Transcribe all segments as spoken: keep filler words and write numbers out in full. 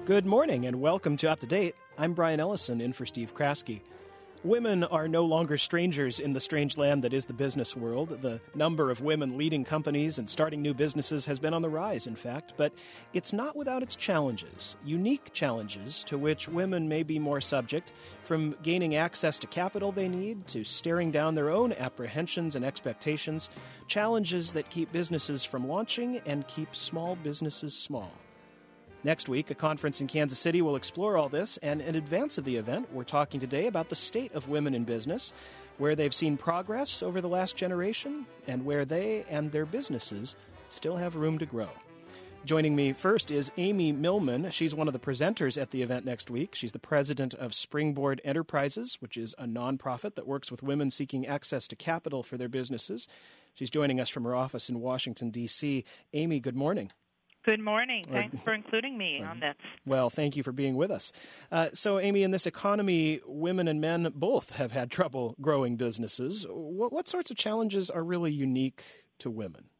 Good morning and welcome to Up to Date. I'm Brian Ellison in for Steve Kraske. Women are no longer strangers in the strange land that is the business world. The number of women leading companies and starting new businesses has been on the rise, in fact, but it's not without its challenges, unique challenges to which women may be more subject, from gaining access to capital they need to staring down their own apprehensions and expectations, challenges that keep businesses from launching and keep small businesses small. Next week, a conference in Kansas City will explore all this, and in advance of the event, we're talking today about the state of women in business, where they've seen progress over the last generation, and where they and their businesses still have room to grow. Joining me first is Amy Millman. She's one of the presenters at the event next week. She's the president of Springboard Enterprises, which is a nonprofit that works with women seeking access to capital for their businesses. She's joining us from her office in Washington, D C Amy, good morning. Good morning. Thanks for including me on this. Well, thank you for being with us. Uh, so, Amy, in this economy, women and men both have had trouble growing businesses. What, what sorts of challenges are really unique to women?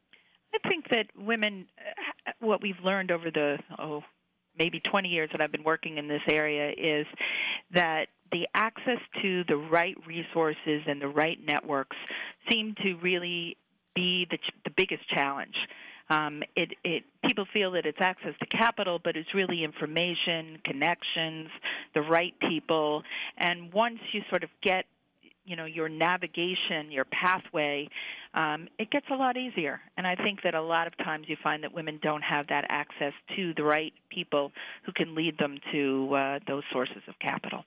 I think that women, what we've learned over the, oh, maybe twenty years that I've been working in this area is that the access to the right resources and the right networks seem to really be the, the biggest challenge. Um, it, it, people feel that it's access to capital, but it's really information, connections, the right people. And once you sort of get, you know, your navigation, your pathway, um, it gets a lot easier. And I think that a lot of times you find that women don't have that access to the right people who can lead them to uh, those sources of capital.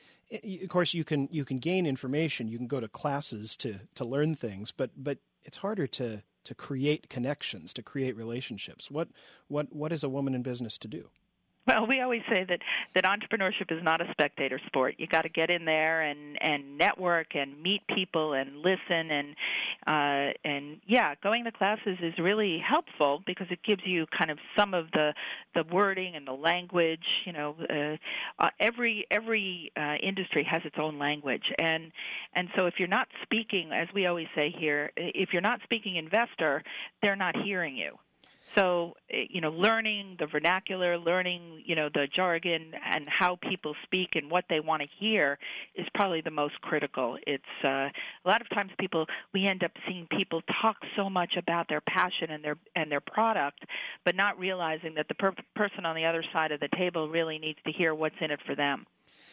Of course, you can you can gain information. You can go to classes to, to learn things, but but it's harder to. to create connections, to create relationships. What what what is a woman in business to do? Well, we always say that, that entrepreneurship is not a spectator sport. You got to get in there and, and network and meet people and listen and uh, and yeah, going to classes is really helpful because it gives you kind of some of the the wording and the language. You know, uh, uh, every every uh, industry has its own language, and and so if you're not speaking, as we always say here, if you're not speaking investor, they're not hearing you. So, you know, learning the vernacular, learning, you know, the jargon and how people speak and what they want to hear is probably the most critical. It's uh, a lot of times people, we end up seeing people talk so much about their passion and their and their product, but not realizing that the per- person on the other side of the table really needs to hear what's in it for them.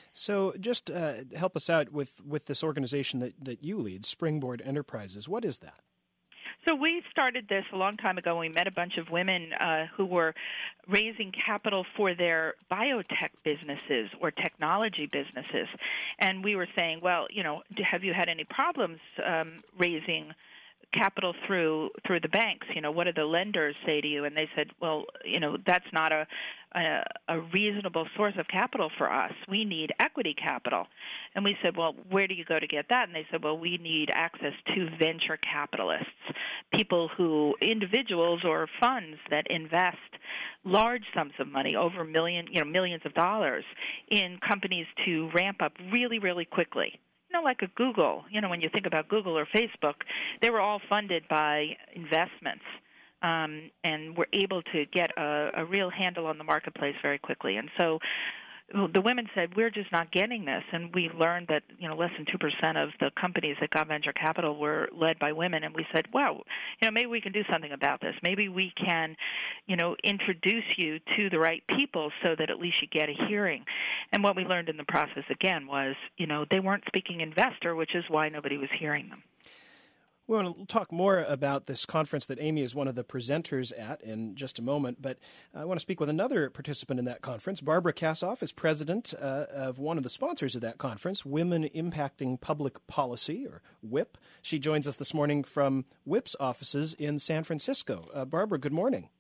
So just uh, help us out with, with this organization that, that you lead, Springboard Enterprises. What is that? So we started this a long time ago. We met a bunch of women uh, who were raising capital for their biotech businesses or technology businesses. And we were saying, well, you know, have you had any problems um, raising capital through through the banks? You know, what do the lenders say to you? And they said, well, you know, that's not a, a a reasonable source of capital for us. We need equity capital. And we said, well, where do you go to get that? And they said, well, we need access to venture capitalists, people who, individuals or funds that invest large sums of money, over million, you know, millions of dollars in companies to ramp up really, really quickly. You know, like a Google, you know, when you think about Google or Facebook, they were all funded by investments um, and were able to get a, a real handle on the marketplace very quickly. And so the women said, we're just not getting this. And we learned that, you know, less than two percent of the companies that got venture capital were led by women. And we said, wow, you know, maybe we can do something about this. Maybe we can, you know, introduce you to the right people so that at least you get a hearing. And what we learned in the process, again, was, you know, they weren't speaking investor, which is why nobody was hearing them. We want to talk more about this conference that Amy is one of the presenters at in just a moment, but I want to speak with another participant in that conference. Barbara Kassoff is president uh, of one of the sponsors of that conference, Women Impacting Public Policy, or WIP. She joins us this morning from WIP's offices in San Francisco. Uh, Barbara, good morning.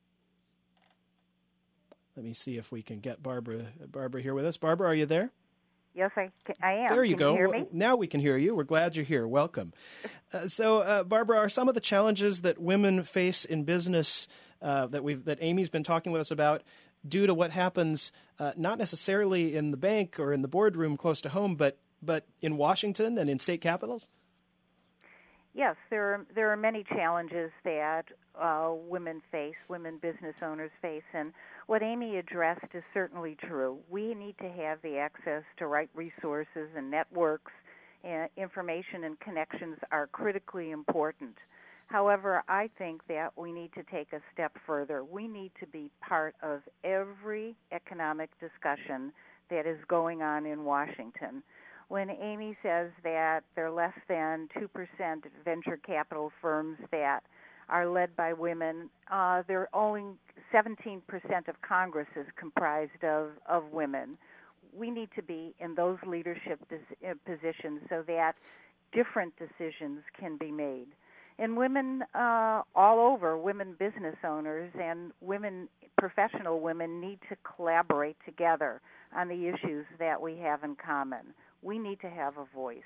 Let me see if we can get Barbara, Barbara here with us. Barbara, are you there? Yes, I, I am. There you can go. You hear me? Now we can hear you. We're glad you're here. Welcome. Uh, so, uh, Barbara, are some of the challenges that women face in business uh, that we've that Amy's been talking with us about due to what happens uh, not necessarily in the bank or in the boardroom close to home, but but in Washington and in state capitals? Yes, there are there are many challenges that uh, women face, women business owners face, and what Amy addressed is certainly true. We need to have the access to right resources and networks. Uh, information and connections are critically important. However, I think that we need to take a step further. We need to be part of every economic discussion that is going on in Washington. When Amy says that there are less than two percent venture capital firms that are led by women, uh, there are only seventeen percent of Congress is comprised of, of women. We need to be in those leadership dis- positions so that different decisions can be made. And women uh, all over, women business owners and women, professional women, need to collaborate together on the issues that we have in common. We need to have a voice.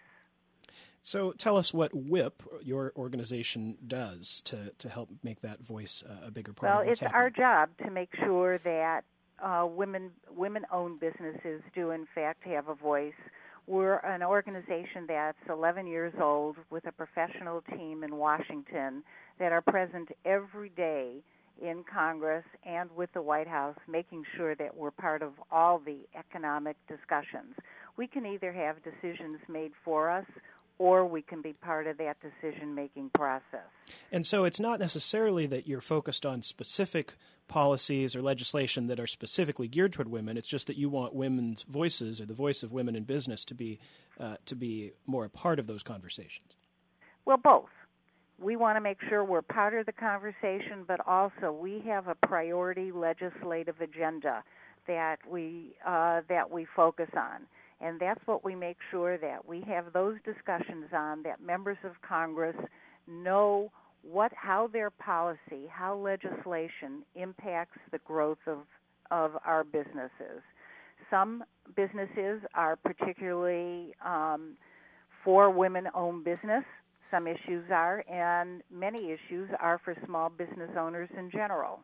So tell us what WHIP, your organization, does to, to help make that voice uh, a bigger part well, of what's it's happening. our job to make sure that uh, women, women-owned businesses do, in fact, have a voice. We're an organization that's eleven years old with a professional team in Washington that are present every day in Congress and with the White House, making sure that we're part of all the economic discussions. We can either have decisions made for us or we can be part of that decision-making process. And so it's not necessarily that you're focused on specific policies or legislation that are specifically geared toward women. It's just that you want women's voices or the voice of women in business to be uh, to be more a part of those conversations. Well, both. We want to make sure we're part of the conversation, but also we have a priority legislative agenda that we uh, that we focus on. And that's what we make sure that we have those discussions on, that members of Congress know what, how their policy, how legislation impacts the growth of, of our businesses. Some businesses are particularly um, for women-owned business. Some issues are, and many issues are for small business owners in general.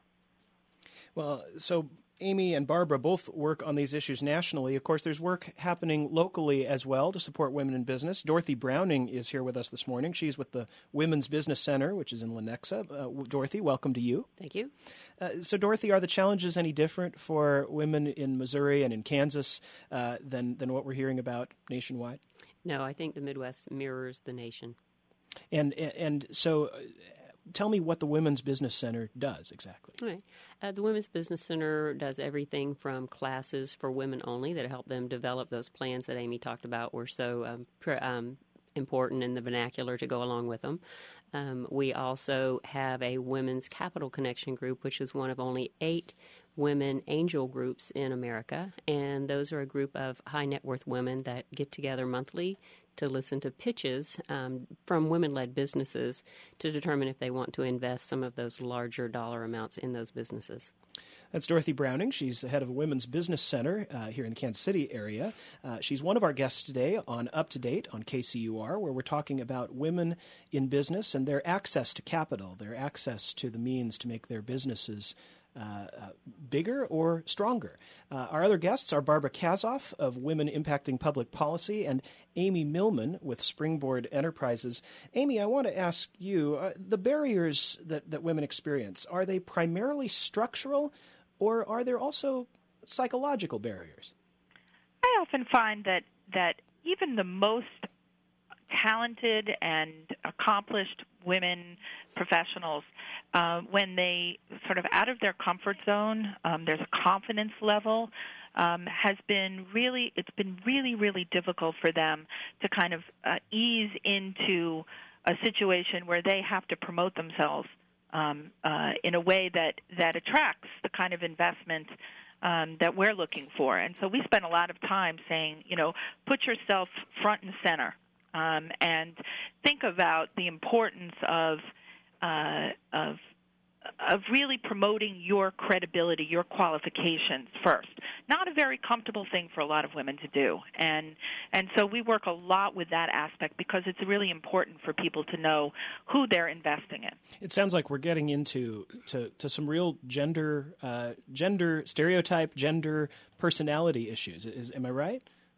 Well, so Amy and Barbara both work on these issues nationally. Of course, there's work happening locally as well to support women in business. Dorothy Browning is here with us this morning. She's with the Women's Business Center, which is in Lenexa. Uh, Dorothy, welcome to you. Thank you. Uh, so, Dorothy, are the challenges any different for women in Missouri and in Kansas uh, than, than what we're hearing about nationwide? No, I think the Midwest mirrors the nation. And, and so... Uh, Tell me what the Women's Business Center does exactly. All right. Uh, the Women's Business Center does everything from classes for women only that help them develop those plans that Amy talked about were so um, pr- um, important in the vernacular to go along with them. Um, we also have a Women's Capital Connection group, which is one of only eight women angel groups in America, and those are a group of high net worth women that get together monthly to listen to pitches um, from women-led businesses to determine if they want to invest some of those larger dollar amounts in those businesses. That's Dorothy Browning. She's the head of a Women's Business Center uh, here in the Kansas City area. Uh, she's one of our guests today on Up to Date on K C U R, where we're talking about women in business and their access to capital, their access to the means to make their businesses Uh, uh, bigger or stronger. Uh, our other guests are Barbara Kazoff of Women Impacting Public Policy and Amy Millman with Springboard Enterprises. Amy, I want to ask you, uh, the barriers that, that women experience, are they primarily structural or are there also psychological barriers? I often find that, that even the most talented and accomplished women professionals, uh, when they sort of out of their comfort zone, um, there's a confidence level, um, has been really, it's been really, really difficult for them to kind of uh, ease into a situation where they have to promote themselves um, uh, in a way that, that attracts the kind of investment um, that we're looking for. And so we spend a lot of time saying, you know, put yourself front and center. Um, and think about the importance of uh, of of really promoting your credibility, your qualifications first. Not a very comfortable thing for a lot of women to do, and and so we work a lot with that aspect because it's really important for people to know who they're investing in. It sounds like we're getting into to, to some real gender uh, gender stereotype, gender personality issues. Is am I right?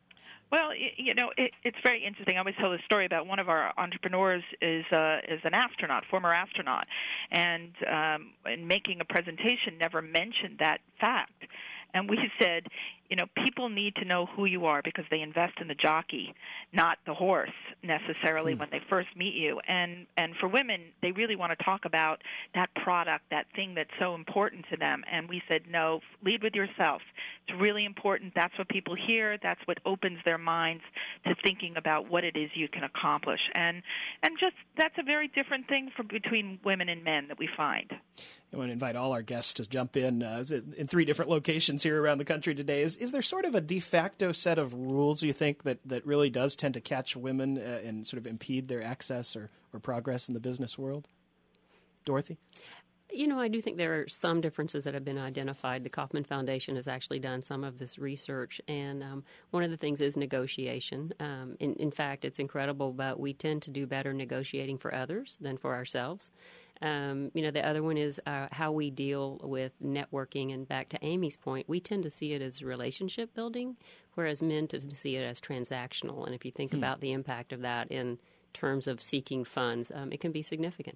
Well, you know, it, it's very interesting. I always tell this story about one of our entrepreneurs is uh, is an astronaut, former astronaut, and um, in making a presentation, never mentioned that fact. And we said, you know, people need to know who you are because they invest in the jockey, not the horse necessarily hmm. when they first meet you. And and for women, they really want to talk about that product, that thing that's so important to them. And we said, no, lead with yourself. It's really important. That's what people hear. That's what opens their minds to thinking about what it is you can accomplish. And and just that's a very different thing for between women and men that we find. I want to invite all our guests to jump in uh, in three different locations here around the country today. Is is there sort of a de facto set of rules, you think, that, that really does tend to catch women uh, and sort of impede their access or, or progress in the business world? Dorothy? You know, I do think there are some differences that have been identified. The Kauffman Foundation has actually done some of this research, and um, one of the things is negotiation. Um, in, in fact, it's incredible, but we tend to do better negotiating for others than for ourselves. Um, you know, the other one is uh, how we deal with networking. And back to Amy's point, we tend to see it as relationship building, whereas men tend to see it as transactional. And if you think hmm. about the impact of that in terms of seeking funds, um, it can be significant.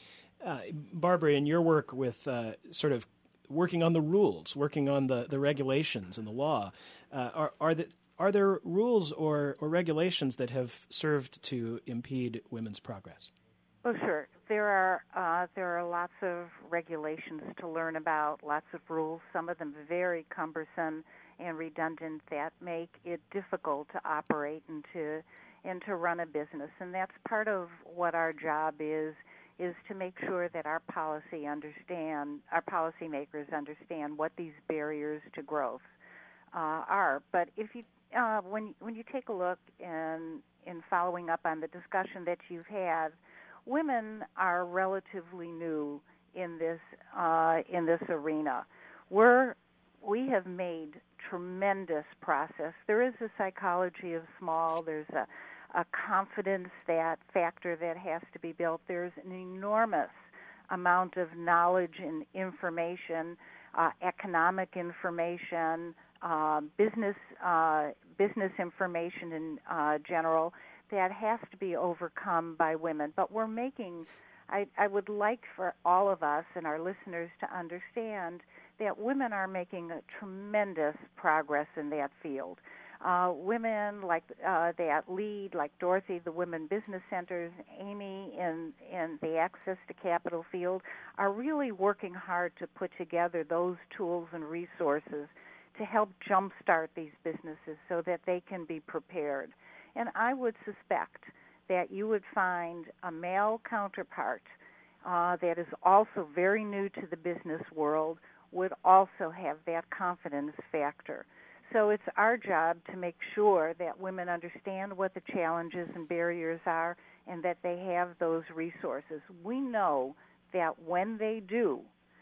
Uh, Barbara, in your work with uh, sort of working on the rules, working on the, the regulations and the law, uh, are are, the, are there rules or, or regulations that have served to impede women's progress? Oh, sure. There are uh, there are lots of regulations to learn about, lots of rules, some of them very cumbersome and redundant that make it difficult to operate and to, and to run a business. And that's part of what our job is, is to make sure that our policy understand, our policymakers understand what these barriers to growth uh, are. But if you, uh, when when you take a look in in following up on the discussion that you've had, women are relatively new in this uh, in this arena. We're we have made tremendous progress. There is a psychology of small. There's a a confidence that factor that has to be built. There's an enormous amount of knowledge and information, uh, economic information, uh, business uh, business information in uh, general that has to be overcome by women. But we're making, I, I would like for all of us and our listeners to understand that women are making a tremendous progress in that field. Uh, women like uh, that lead, like Dorothy, the Women Business Centers, Amy in, in the Access to Capital field, are really working hard to put together those tools and resources to help jumpstart these businesses so that they can be prepared. And I would suspect that you would find a male counterpart uh, that is also very new to the business world would also have that confidence factor. So it's our job to make sure that women understand what the challenges and barriers are and that they have those resources. We know that when they do,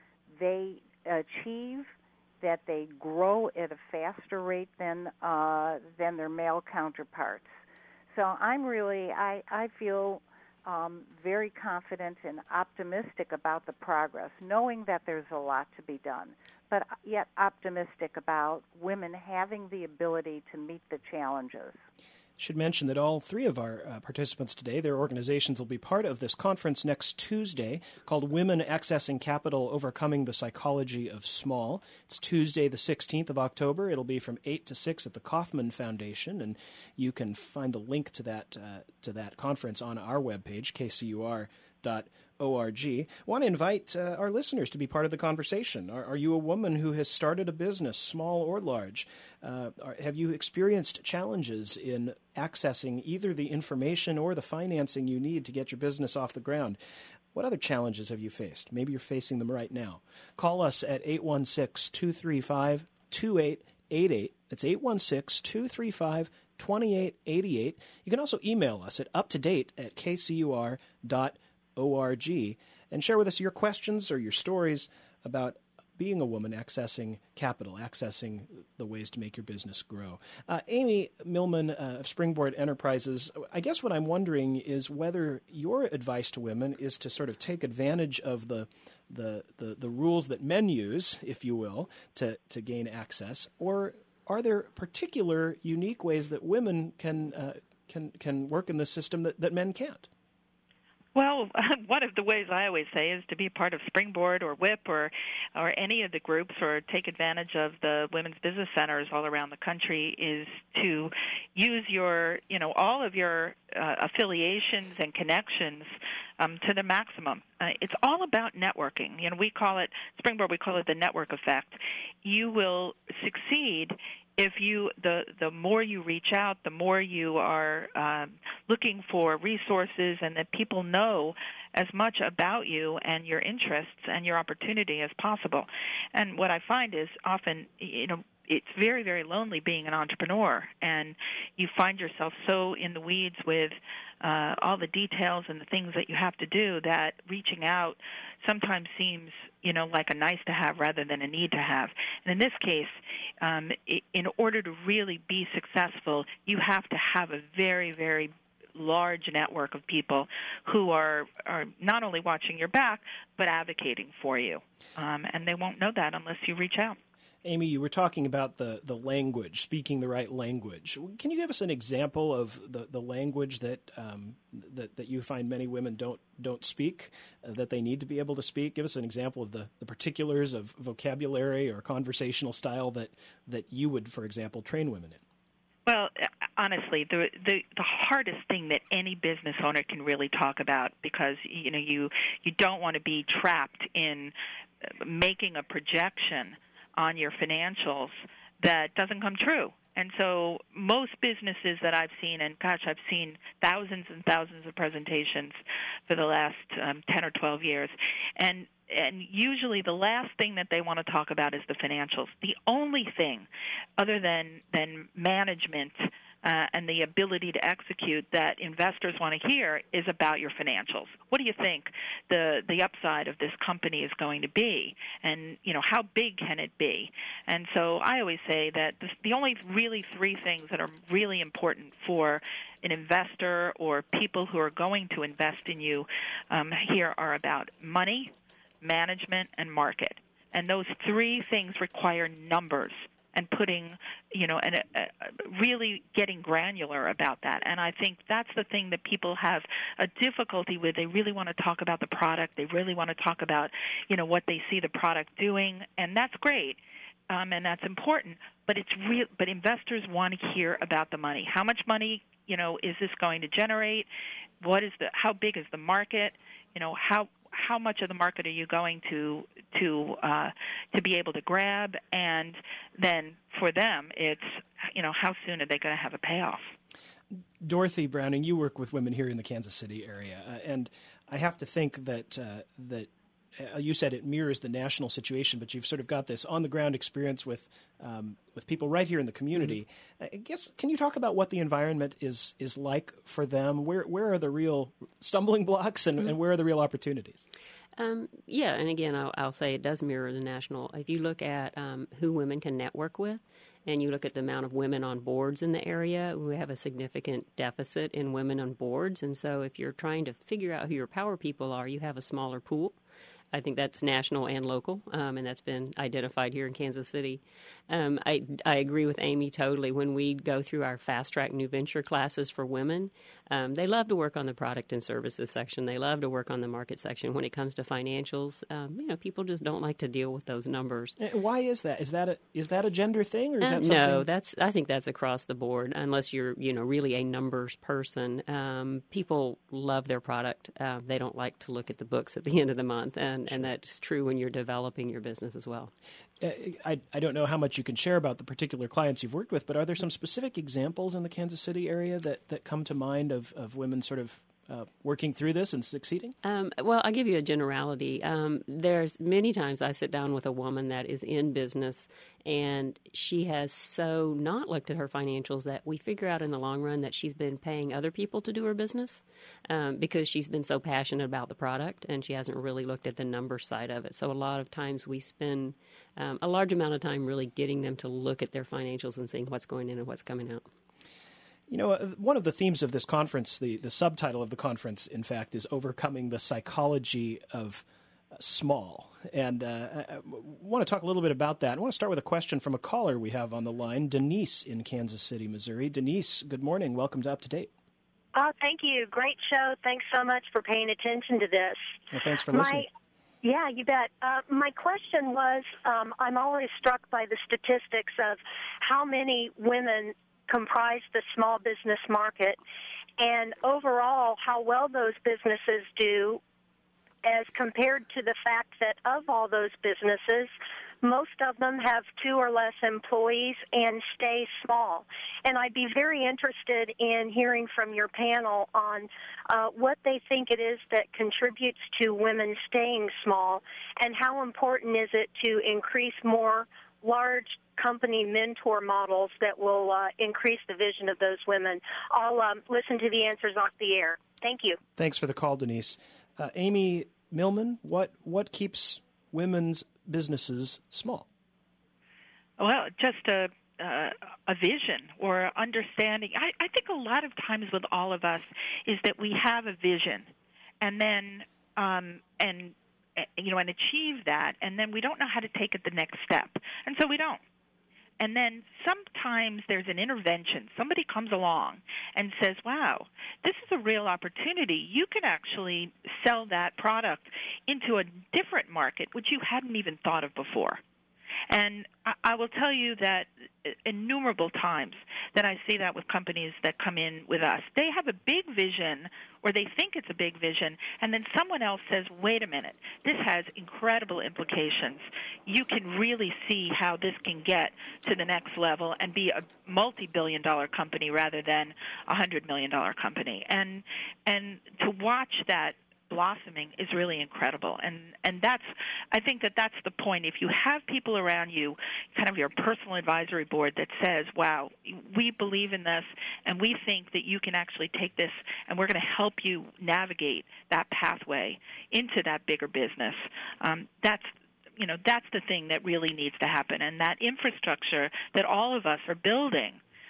they achieve, that they grow at a faster rate than uh, than their male counterparts. So I'm really, I, I feel um, very confident and optimistic about the progress, knowing that there's a lot to be done, but yet optimistic about women having the ability to meet the challenges. Should mention that all three of our uh, participants today, their organizations will be part of this conference next Tuesday called Women Accessing Capital, Overcoming the Psychology of Small. It's Tuesday, the sixteenth of October. It'll be from eight to six at the Kauffman Foundation, and you can find the link to that uh, to that conference on our webpage, k c u r dot org. I want to invite uh, our listeners to be part of the conversation. Are, are you a woman who has started a business, small or large? Uh, are, have you experienced challenges in accessing either the information or the financing you need to get your business off the ground? What other challenges have you faced? Maybe you're facing them right now. Call us at eight one six, two three five, two eight eight eight. That's eight one six, two three five, two eight eight eight. You can also email us at uptodate at k c u r dot org. O R G, and share with us your questions or your stories about being a woman accessing capital, accessing the ways to make your business grow. Uh, Amy Millman uh, of Springboard Enterprises, I guess what I'm wondering is whether your advice to women is to sort of take advantage of the the, the, the rules that men use, if you will, to, to gain access, or are there particular unique ways that women can uh, can can work in this system that, that men can't? Well, one of the ways I always say is to be part of Springboard or WHIP or or any of the groups, or take advantage of the women's business centers all around the country, is to use your, you know, all of your uh, affiliations and connections um, to the maximum. Uh, it's all about networking. You know, we call it, Springboard, we call it the network effect. You will succeed if you, the the more you reach out, the more you are um, looking for resources, and that people know as much about you and your interests and your opportunity as possible. And what I find is often, you know, it's very, very lonely being an entrepreneur, and you find yourself so in the weeds with uh, all the details and the things that you have to do that reaching out sometimes seems, you know, like a nice to have rather than a need to have. And in this case, um, in order to really be successful, you have to have a very, very large network of people who are, are not only watching your back, but advocating for you. Um, and they won't know that unless you reach out. Amy, you were talking about the, the language, speaking the right language. Can you give us an example of the, the language that, um, that that you find many women don't don't speak, uh, that they need to be able to speak? Give us an example of the, the particulars of vocabulary or conversational style that, that you would, for example, train women in. Well, honestly, the, the the hardest thing that any business owner can really talk about, because you know you you don't want to be trapped in making a projection on your financials that doesn't come true. And so most businesses that I've seen, and gosh, I've seen thousands and thousands of presentations for the last um, ten or twelve years, and and usually the last thing that they want to talk about is the financials. The only thing other than, than management uh, and the ability to execute that investors want to hear is about your financials. What do you think the the upside of this company is going to be? And, you know, how big can it be? And so I always say that the, the only really three things that are really important for an investor or people who are going to invest in you um, here are about money, management, and market. And those three things require numbers and putting, you know, and uh, really getting granular about that. And I think that's the thing that people have a difficulty with. They really want to talk about the product. They really want to talk about, you know, what they see the product doing, and that's great. Um, and that's important, but it's real. But investors want to hear about the money. How much money, you know, is this going to generate? What is the? How big is the market? You know, how how much of the market are you going to to uh, to be able to grab? And then for them, it's, you know, how soon are they going to have a payoff? Dorothy Browning, you work with women here in the Kansas City area, uh, and I have to think that uh, that. Uh, you said it mirrors the national situation, but you've sort of got this on-the-ground experience with um, with people right here in the community. Mm-hmm. I guess, can you talk about what the environment is is like for them? Where where are the real stumbling blocks, and, mm-hmm. and where are the real opportunities? Um, yeah, and again, I'll, I'll say it does mirror the national. If you look at um, who women can network with, and you look at the amount of women on boards in the area, we have a significant deficit in women on boards. And so if you're trying to figure out who your power people are, you have a smaller pool. I think that's national and local, um, and that's been identified here in Kansas City. Um, I, I agree with Amy totally. When we go through our fast-track new venture classes for women, um, they love to work on the product and services section. They love to work on the market section. When it comes to financials, um, you know, people just don't like to deal with those numbers. Why is that? Is that a, is that a gender thing, or is uh, that something? No, that's I think that's across the board. Unless you're, you know, really a numbers person, um, people love their product. Uh, they don't like to look at the books at the end of the month, and, and that's true when you're developing your business as well. Uh, I, I don't know how much you can share about the particular clients you've worked with, but are there some specific examples in the Kansas City area that, that come to mind of, of women sort of uh, working through this and succeeding? Um, well, I'll give you a generality. Um, there's many times I sit down with a woman that is in business, and she has so not looked at her financials that we figure out in the long run that she's been paying other people to do her business um, because she's been so passionate about the product, and she hasn't really looked at the number side of it. So a lot of times we spend um, a large amount of time really getting them to look at their financials and seeing what's going in and what's coming out. You know, one of the themes of this conference, the, the subtitle of the conference, in fact, is overcoming the psychology of small. And uh, I, I want to talk a little bit about that. I want to start with a question from a caller we have on the line, Denise in Kansas City, Missouri. Denise, good morning. Welcome to Up to Date. Oh, thank you. Great show. Thanks so much for paying attention to this. Well, thanks for listening. My, yeah, you bet. Uh, my question was, um, I'm always struck by the statistics of how many women comprise the small business market, and overall how well those businesses do as compared to the fact that of all those businesses, most of them have two or less employees and stay small. And I'd be very interested in hearing from your panel on uh, what they think it is that contributes to women staying small, and how important is it to increase more large company mentor models that will uh, increase the vision of those women. I'll um, listen to the answers off the air. Thank you. Thanks for the call, Denise. Uh, Amy Millman, what, what keeps women's businesses small? Well, just a uh, a vision or understanding. I, I think a lot of times with all of us is that we have a vision, and then um, and you know and achieve that, and then we don't know how to take it the next step, and so we don't. And then sometimes there's an intervention. Somebody comes along and says, wow, this is a real opportunity. You can actually sell that product into a different market, which you hadn't even thought of before. And I, I will tell you that innumerable times that I see that with companies that come in with us. They have a big vision, or they think it's a big vision, and then someone else says, wait a minute, this has incredible implications. You can really see how this can get to the next level and be a multi-billion dollar company rather than a one hundred million dollars company. And and to watch that blossoming is really incredible, and and that's I think that that's the point. If you have people around you, kind of your personal advisory board that says, wow, we believe in this and we think that you can actually take this and we're going to help you navigate that pathway into that bigger business, um, that's you know that's the thing that really needs to happen, and that infrastructure that all of us are building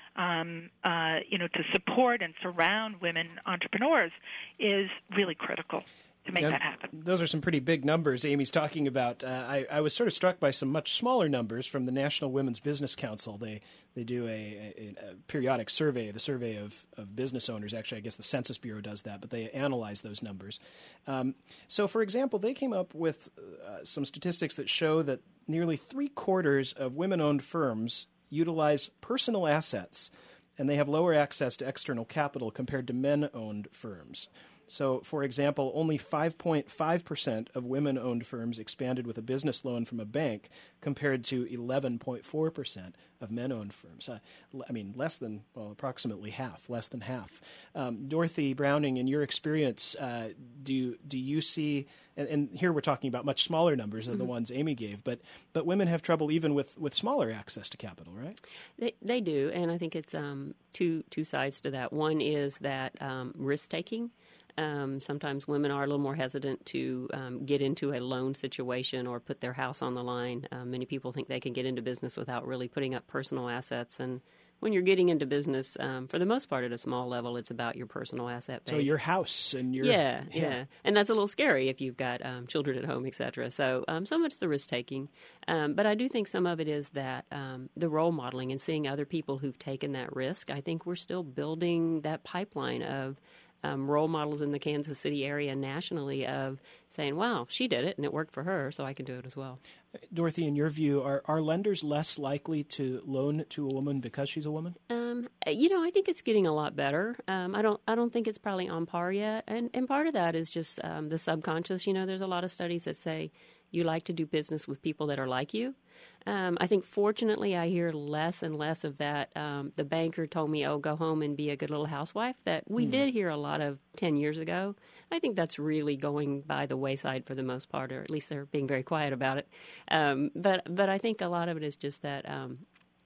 Um, uh, you know, to support and surround women entrepreneurs is really critical to make yeah, that happen. Those are some pretty big numbers Amy's talking about. Uh, I, I was sort of struck by some much smaller numbers from the National Women's Business Council. They they do a, a, a periodic survey, the survey of, of business owners. Actually, I guess the Census Bureau does that, but they analyze those numbers. Um, so, for example, they came up with uh, some statistics that show that nearly three-quarters of women-owned firms utilize personal assets, and they have lower access to external capital compared to men-owned firms. So, for example, only five point five percent of women-owned firms expanded with a business loan from a bank compared to eleven point four percent of men-owned firms. Uh, I mean, less than, well, approximately half, less than half. Um, Dorothy Browning, in your experience, uh, do do you see, and, and here we're talking about much smaller numbers than mm-hmm. the ones Amy gave, but but women have trouble even with, with smaller access to capital, right? They they do, and I think it's um, two two sides to that. One is that um, risk-taking. Um, sometimes women are a little more hesitant to um, get into a loan situation or put their house on the line. Uh, many people think they can get into business without really putting up personal assets. And when you're getting into business, um, for the most part at a small level, it's about your personal asset base. So your house and your... Yeah, yeah. yeah. And that's a little scary if you've got um, children at home, et cetera. So um, some of it's the risk-taking. Um, but I do think some of it is that um, the role modeling and seeing other people who've taken that risk. I think we're still building that pipeline of Um, role models in the Kansas City area nationally of saying, wow, she did it and it worked for her, so I can do it as well. Dorothy, in your view, are, are lenders less likely to loan to a woman because she's a woman? Um, you know, I think it's getting a lot better. Um, I don't I don't think it's probably on par yet. And, and part of that is just um, the subconscious. You know, there's a lot of studies that say you like to do business with people that are like you. Um, I think, fortunately, I hear less and less of that. Um, the banker told me, oh, go home and be a good little housewife, that we mm. did hear a lot of ten years ago. I think that's really going by the wayside for the most part, or at least they're being very quiet about it. Um, but but I think a lot of it is just that, um,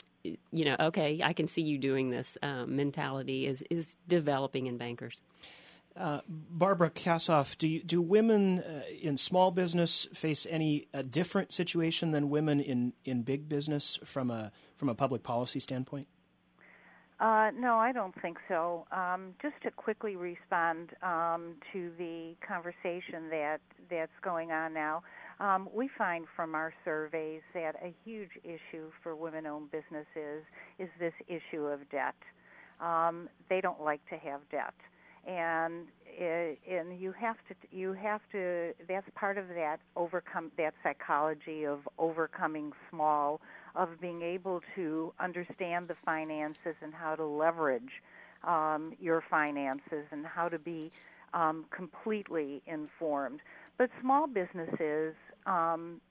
you know, okay, I can see you doing this um, mentality is, is developing in bankers. Uh, Barbara Kassoff, do you, do women uh, in small business face any uh, different situation than women in, in big business from a from a public policy standpoint? Uh, no, I don't think so. Um, just to quickly respond um, to the conversation that that's going on now, Um, we find from our surveys that a huge issue for women-owned businesses is this issue of debt. Um, they don't like to have debt, and it, and you have to you have to. That's part of that overcome that psychology of overcoming small, of being able to understand the finances and how to leverage um, your finances and how to be um, completely informed. But small businesses um,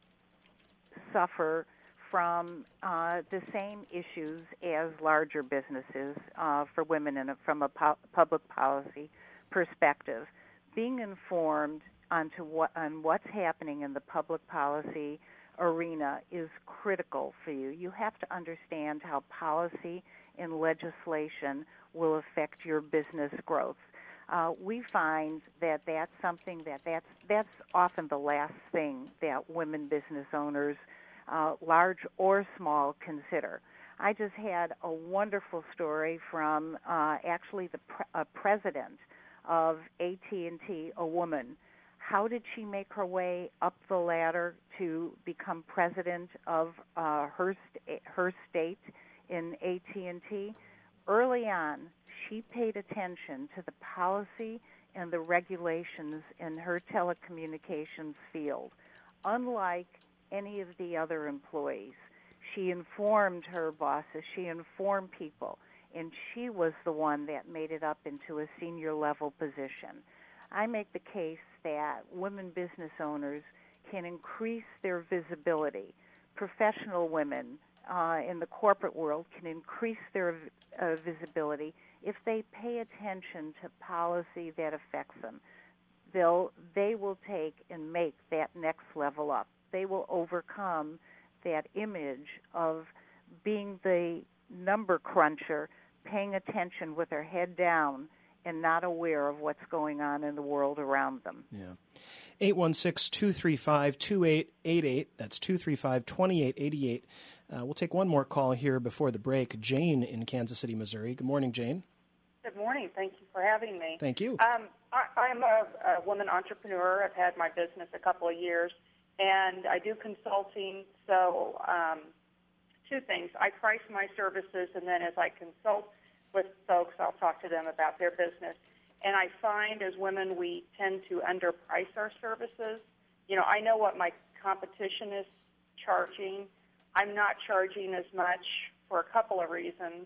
suffer from uh, the same issues as larger businesses uh, for women in a, from a po- public policy perspective. Being informed onto what, on what's happening in the public policy arena is critical for you. You have to understand how policy and legislation will affect your business growth. Uh, we find that that's something that that's, that's often the last thing that women business owners, uh, large or small, consider. I just had a wonderful story from uh, actually the pre- uh, president of A T and T, a woman. How did she make her way up the ladder to become president of uh, her st- her state in A T and T? Early on, she paid attention to the policy and the regulations in her telecommunications field. Unlike any of the other employees, she informed her bosses, she informed people, and she was the one that made it up into a senior level position. I make the case that women business owners can increase their visibility. Professional women uh, in the corporate world can increase their uh, visibility if they pay attention to policy that affects them. They'll, they will take and make that next level up. They will overcome that image of being the number cruncher, paying attention with their head down, and not aware of what's going on in the world around them. Yeah. eight one six, two three five, two eight eight eight. That's two three five, two eight eight eight. Uh, we'll take one more call here before the break. Jane in Kansas City, Missouri. Good morning, Jane. Good morning. Thank you for having me. Thank you. Um, I, I'm a, a woman entrepreneur. I've had my business a couple of years, and I do consulting. So um, two things. I price my services, and then as I consult with folks, I'll talk to them about their business. And I find as women, we tend to underprice our services. You know, I know what my competition is charging. I'm not charging as much for a couple of reasons.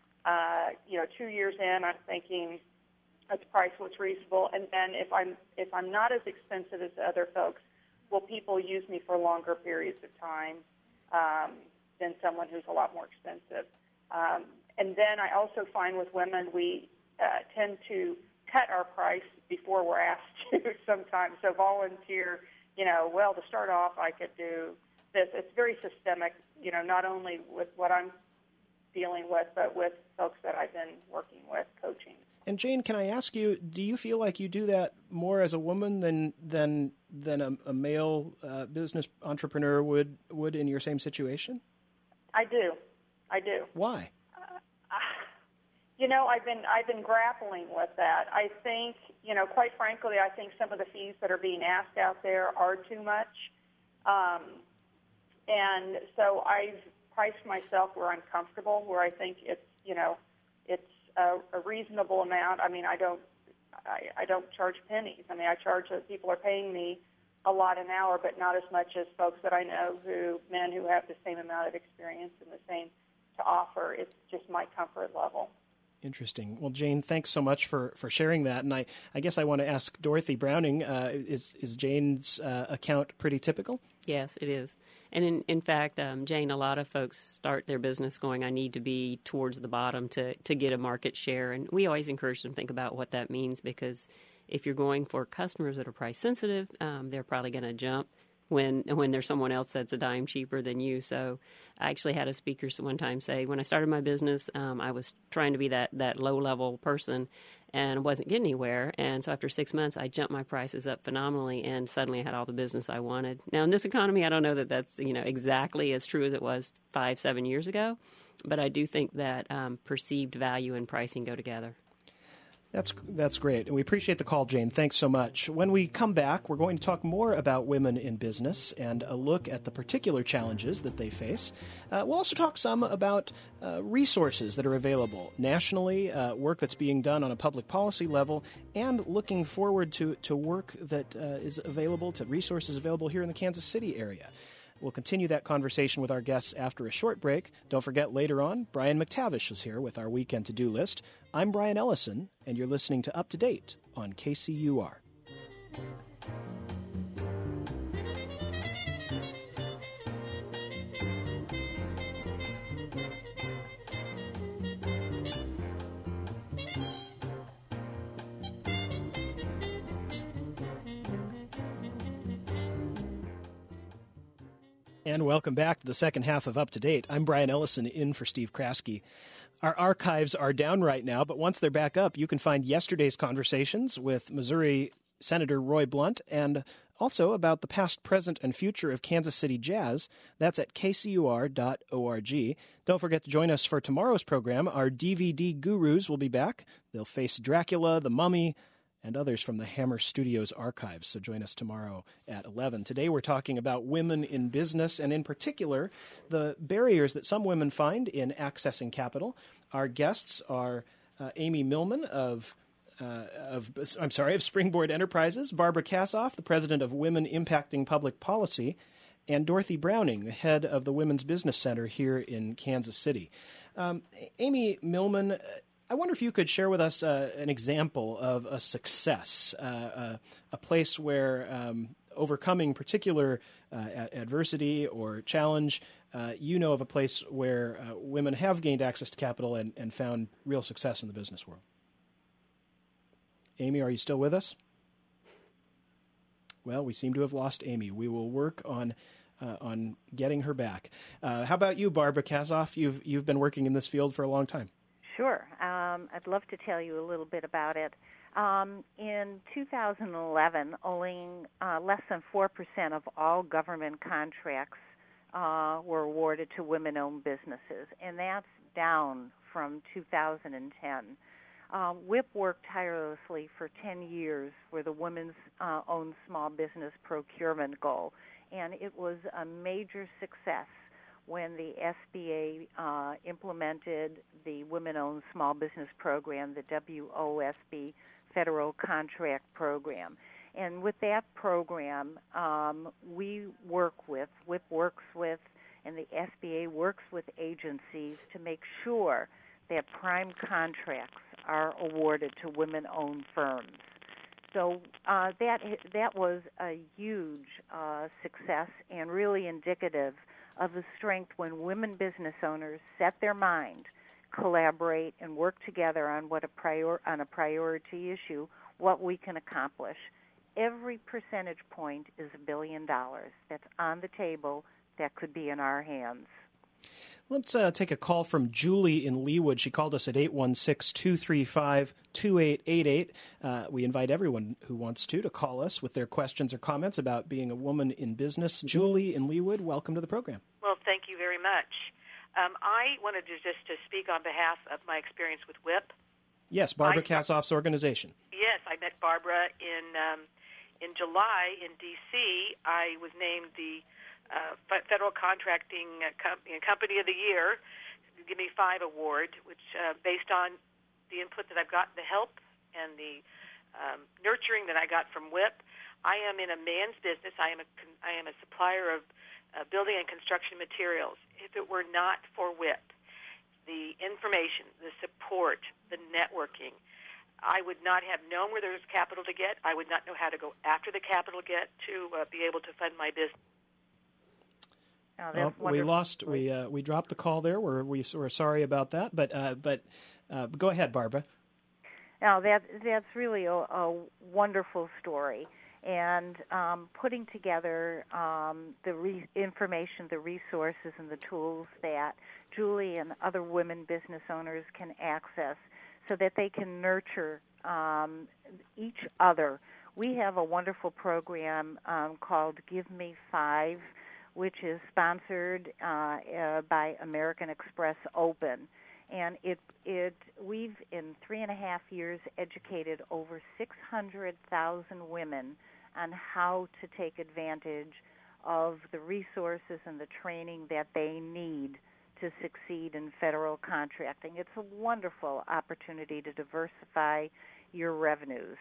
Uh, you know, two years in, I'm thinking, let's price what's reasonable. And then if I'm if I'm not as expensive as other folks, will people use me for longer periods of time um, than someone who's a lot more expensive? Um, and then I also find with women, we uh, tend to cut our price before we're asked to sometimes. So volunteer, you know, well, to start off, I could do this. It's very systemic, you know, not only with what I'm dealing with, but with folks that I've been working with, coaching. And Jane, can I ask you, do you feel like you do that more as a woman than than than a, a male uh, business entrepreneur would would in your same situation? I do, I do. Why? Uh, you know, I've been I've been grappling with that. I think, you know, quite frankly, I think some of the fees that are being asked out there are too much, um, and so I've priced myself where I'm comfortable, where I think it's, you know, it's a, a reasonable amount. I mean, I don't, I, I don't charge pennies. I mean, I charge, uh, people are paying me a lot an hour, but not as much as folks that I know who, men who have the same amount of experience and the same to offer. It's just my comfort level. Interesting. Well, Jane, thanks so much for, for sharing that. And I, I guess I want to ask Dorothy Browning, uh, is, is Jane's uh, account pretty typical? Yes, it is. And in, in fact, um, Jane, a lot of folks start their business going, I need to be towards the bottom to, to get a market share. And we always encourage them to think about what that means, because if you're going for customers that are price sensitive, um, they're probably going to jump when when there's someone else that's a dime cheaper than you. So I actually had a speaker one time say, when I started my business, um, I was trying to be that, that low-level person and wasn't getting anywhere. And so after six months, I jumped my prices up phenomenally, and suddenly I had all the business I wanted. Now, in this economy, I don't know that that's, you know, exactly as true as it was five, seven years ago, but I do think that um, perceived value and pricing go together. That's that's great, and we appreciate the call, Jane. Thanks so much. When we come back, we're going to talk more about women in business and a look at the particular challenges that they face. Uh, we'll also talk some about uh, resources that are available nationally, uh, work that's being done on a public policy level, and looking forward to, to work that uh, is available, to resources available here in the Kansas City area. We'll continue that conversation with our guests after a short break. Don't forget, later on, Brian McTavish is here with our weekend to-do list. I'm Brian Ellison, and you're listening to Up to Date on K C U R. And welcome back to the second half of Up to Date. I'm Brian Ellison, in for Steve Kraske. Our archives are down right now, but once they're back up, you can find yesterday's conversations with Missouri Senator Roy Blunt and also about the past, present, and future of Kansas City jazz. That's at k c u r dot org. Don't forget to join us for tomorrow's program. Our D V D gurus will be back. They'll face Dracula, The Mummy, and others from the Hammer Studios archives. So join us tomorrow at eleven. Today we're talking about women in business, and in particular, the barriers that some women find in accessing capital. Our guests are uh, Amy Millman of uh, of I'm sorry of Springboard Enterprises, Barbara Kassoff, the president of Women Impacting Public Policy, and Dorothy Browning, the head of the Women's Business Center here in Kansas City. Um, Amy Millman, I wonder if you could share with us uh, an example of a success, uh, uh, a place where um, overcoming particular uh, adversity or challenge, uh, you know of a place where uh, women have gained access to capital and, and found real success in the business world. Amy, are you still with us? Well, we seem to have lost Amy. We will work on uh, on getting her back. Uh, how about you, Barbara Kassoff? You've you've been working in this field for a long time. Sure. Um, I'd love to tell you a little bit about it. Um, in two thousand eleven, only uh, less than four percent of all government contracts uh, were awarded to women-owned businesses, and that's down from two thousand ten. Uh, W I P worked tirelessly for ten years for the Women's uh, Owned Small Business Procurement Goal, and it was a major success when the S B A uh, implemented the Women-Owned Small Business Program, the W O S B Federal Contract Program. And with that program, um, we work with, W I P works with, and the S B A works with agencies to make sure that prime contracts are awarded to women-owned firms. So uh, that that was a huge uh, success and really indicative of the strength when women business owners set their mind, collaborate, and work together on what a prior on a priority issue, what we can accomplish. Every percentage point is a billion dollars that's on the table that could be in our hands. Let's uh, take a call from Julie in Leawood. She called us at eight one six, two three five, two eight eight eight. Uh, we invite everyone who wants to to call us with their questions or comments about being a woman in business. Julie in Leawood, welcome to the program. Well, thank you very much. Um, I wanted to just to speak on behalf of my experience with W I P. Yes, Barbara I, Kassoff's organization. Yes, I met Barbara in um, in July in D C. I was named the Uh, Federal Contracting uh, Com- Company of the Year, Give Me Five Award, which uh, based on the input that I've got, the help and the um, nurturing that I got from W I P. I am in a man's business. I am a con- I am a supplier of uh, building and construction materials. If it were not for W I P, the information, the support, the networking, I would not have known where there was capital to get. I would not know how to go after the capital to get to uh, be able to fund my business. Oh, well, we lost. We uh, we dropped the call there. We're we, we're sorry about that. But uh, but uh, go ahead, Barbara. Now that that's really a, a wonderful story, and um, putting together um, the re- information, the resources, and the tools that Julie and other women business owners can access, so that they can nurture um, each other. We have a wonderful program um, called Give Me Five, which is sponsored uh, uh, by American Express Open. And it it we've in three and a half years educated over six hundred thousand women on how to take advantage of the resources and the training that they need to succeed in federal contracting. It's a wonderful opportunity to diversify your revenues.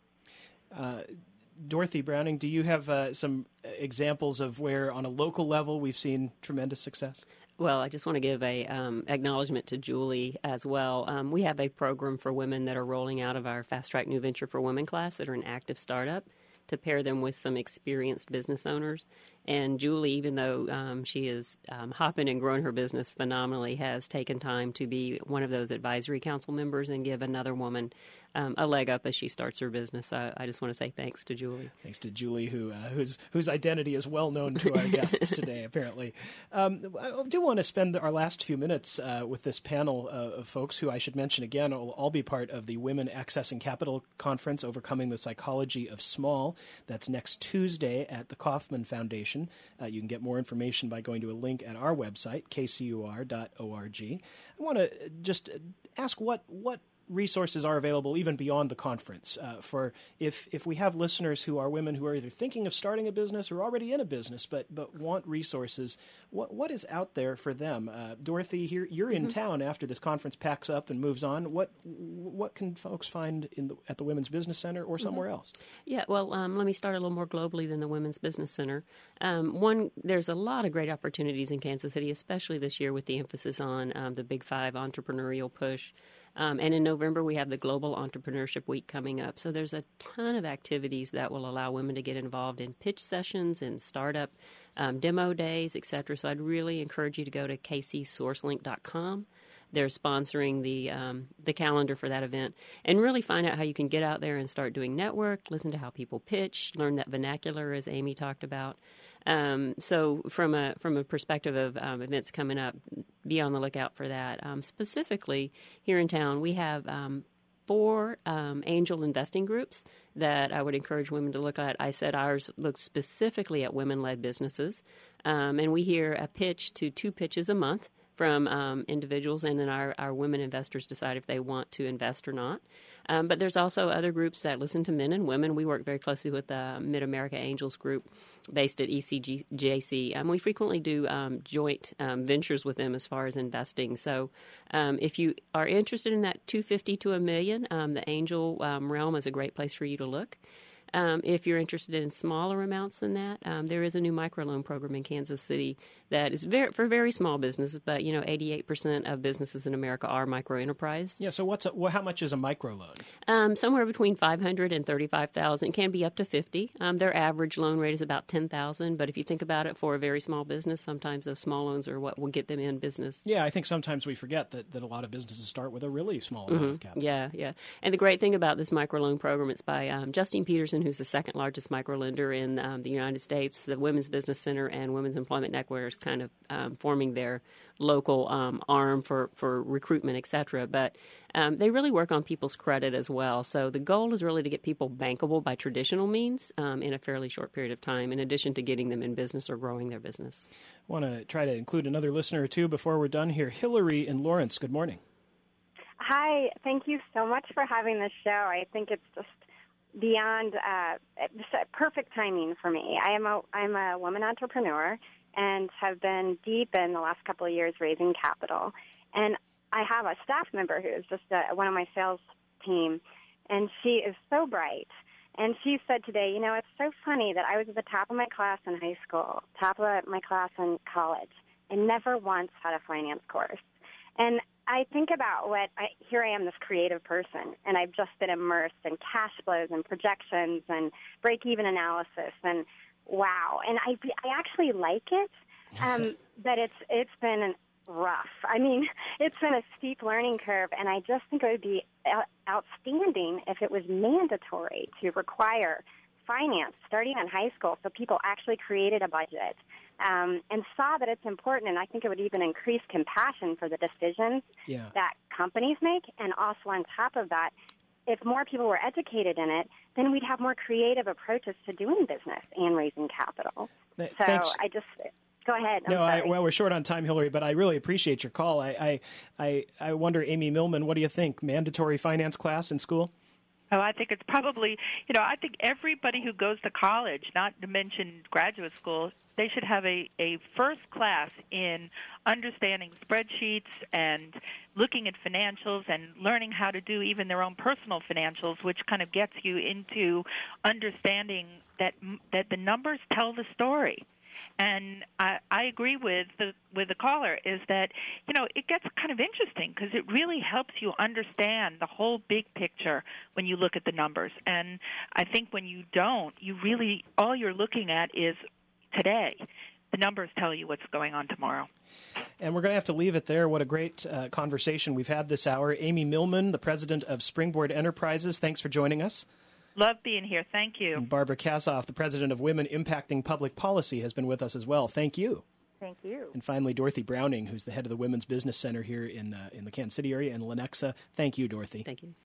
Uh, Dorothy Browning, do you have uh, some examples of where on a local level we've seen tremendous success? Well, I just want to give a um, acknowledgement to Julie as well. Um, we have a program for women that are rolling out of our Fast Track New Venture for Women class that are an active startup to pair them with some experienced business owners. And Julie, even though um, she is um, hopping and growing her business phenomenally, has taken time to be one of those advisory council members and give another woman um, a leg up as she starts her business. So I just want to say thanks to Julie. Thanks to Julie, who uh, whose whose identity is well known to our guests today, apparently. Um, I do want to spend our last few minutes uh, with this panel uh, of folks who I should mention again will all be part of the Women Accessing Capital Conference, Overcoming the Psychology of Small. That's next Tuesday at the Kauffman Foundation. Uh, you can get more information by going to a link at our website, k c u r dot org. I want to just ask what what resources are available even beyond the conference uh, for if if we have listeners who are women who are either thinking of starting a business or already in a business but but want resources. What what is out there for them? Uh, Dorothy, here you're in mm-hmm. town after this conference packs up and moves on. What what can folks find in the, at the Women's Business Center or somewhere mm-hmm. else? Yeah, well, um, let me start a little more globally than the Women's Business Center. Um, one, there's a lot of great opportunities in Kansas City, especially this year with the emphasis on um, the Big Five entrepreneurial push. Um, and in November, we have the Global Entrepreneurship Week coming up. So there's a ton of activities that will allow women to get involved in pitch sessions and startup um, demo days, et cetera. So I'd really encourage you to go to k c source link dot com. They're sponsoring the um, the calendar for that event, and really find out how you can get out there and start doing network, listen to how people pitch, learn that vernacular, as Amy talked about. Um, so from a from a perspective of um, events coming up, be on the lookout for that. Um, specifically, here in town, we have um, four um, angel investing groups that I would encourage women to look at. I said ours looks specifically at women-led businesses, um, and we hear a pitch to two pitches a month from um, individuals, and then our, our women investors decide if they want to invest or not. Um, but there's also other groups that listen to men and women. We work very closely with the Mid-America Angels Group based at E C J C. Um, we frequently do um, joint um, ventures with them as far as investing. So um, if you are interested in that two hundred fifty to a million, um, the angel um, realm is a great place for you to look. Um, if you're interested in smaller amounts than that, um, there is a new microloan program in Kansas City that is very, for very small businesses, but, you know, eighty-eight percent of businesses in America are micro-enterprise. Yeah, so what's a, well, how much is a microloan? Um, somewhere between five hundred dollars and thirty-five thousand dollars. It can be up to fifty dollars. Um, their average loan rate is about ten thousand dollars, but if you think about it, for a very small business, sometimes those small loans are what will get them in business. Yeah, I think sometimes we forget that, that a lot of businesses start with a really small amount mm-hmm. of capital. Yeah, yeah. And the great thing about this microloan program, it's by um, Justine Peterson, who's the second largest microlender in um, the United States. The Women's Business Center and Women's Employment Network is kind of um, forming their local um, arm for, for recruitment, et cetera. But um, they really work on people's credit as well. So the goal is really to get people bankable by traditional means um, in a fairly short period of time, in addition to getting them in business or growing their business. I want to try to include another listener or two before we're done here. Hillary in Lawrence, good morning. Hi, thank you so much for having this show. I think it's just beyond uh, just perfect timing for me. I am a I'm a woman entrepreneur and have been deep in the last couple of years raising capital. And I have a staff member who is just a, one of my sales team, and she is so bright. And she said today, you know, it's so funny that I was at the top of my class in high school, top of my class in college, and never once had a finance course. And I think about what I, here I am, this creative person, and I've just been immersed in cash flows and projections and break-even analysis, and wow. And I, I actually like it, um, but it's it's been rough. I mean, it's been a steep learning curve, and I just think it would be outstanding if it was mandatory to require finance starting in high school so people actually created a budget um, and saw that it's important. And I think it would even increase compassion for the decisions yeah. that companies make. And also on top of that, if more people were educated in it, then we'd have more creative approaches to doing business and raising capital. Th- so thanks. I just... Go ahead. I'm no, I, sorry. well, we're short on time, Hillary, but I really appreciate your call. I, I, I, I wonder, Amy Millman, what do you think? Mandatory finance class in school? Oh, I think it's probably, you know, I think everybody who goes to college, not to mention graduate school, they should have a, a first class in understanding spreadsheets and looking at financials and learning how to do even their own personal financials, which kind of gets you into understanding that that the numbers tell the story. And I, I agree with the with the caller is that, you know, it gets kind of interesting because it really helps you understand the whole big picture when you look at the numbers. And I think when you don't, you really, all you're looking at is today. The numbers tell you what's going on tomorrow. And we're going to have to leave it there. What a great uh, conversation we've had this hour. Amy Millman, the president of Springboard Enterprises, thanks for joining us. Love being here. Thank you. And Barbara Kasoff, the president of Women Impacting Public Policy, has been with us as well. Thank you. Thank you. And finally, Dorothy Browning, who's the head of the Women's Business Center here in uh, in the Kansas City area in Lenexa. Thank you, Dorothy. Thank you.